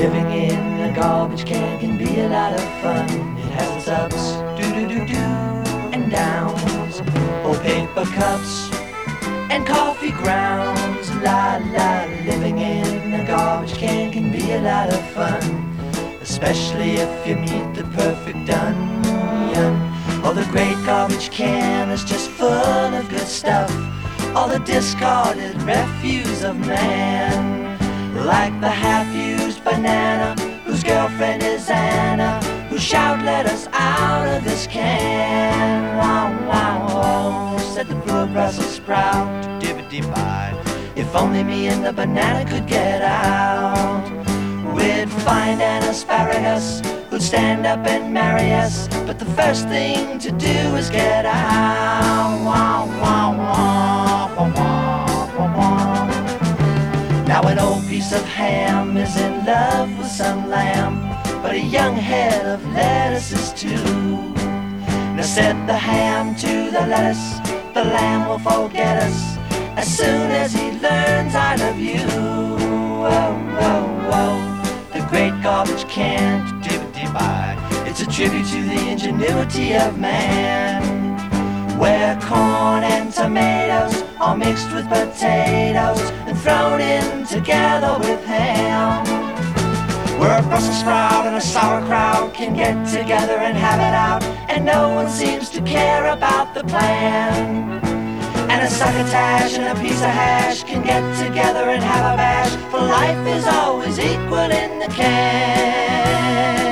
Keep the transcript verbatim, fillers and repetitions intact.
Living in a garbage can can be a lot of fun. It has its ups, do-do-do-do, and downs. Or paper cups and coffee grounds. La la, living in a garbage can can be a lot of fun, especially if you meet the perfect onion. Or the great garbage can is just full of good stuff, all the discarded refuse of man. Like the half-used banana, whose girlfriend is Anna, who shout, "Let us out of this can!" Wow, wow, oh, said the poor Brussels sprout, dibbity-bye. If only me and the banana could get out, we'd find an asparagus who'd stand up and marry us. But the first thing to do is get out. Wow, wow, wow, wow, wow, wow. Now an old piece of ham is in love with some lamb, but a young head of lettuce is too. Now said the ham to the lettuce, the lamb will forget us as soon as he learns I love you. Whoa, whoa, whoa, the great garbage can, dibbity-bye. It's a tribute to the ingenuity of man, where corn and tomatoes are mixed with potatoes and thrown in together with ham. Where a Brussels sprout and a sauerkraut can get together and have it out, and no one seems to care about the plan. And a succotash and a piece of hash can get together and have a bash, for life is always equal in the can.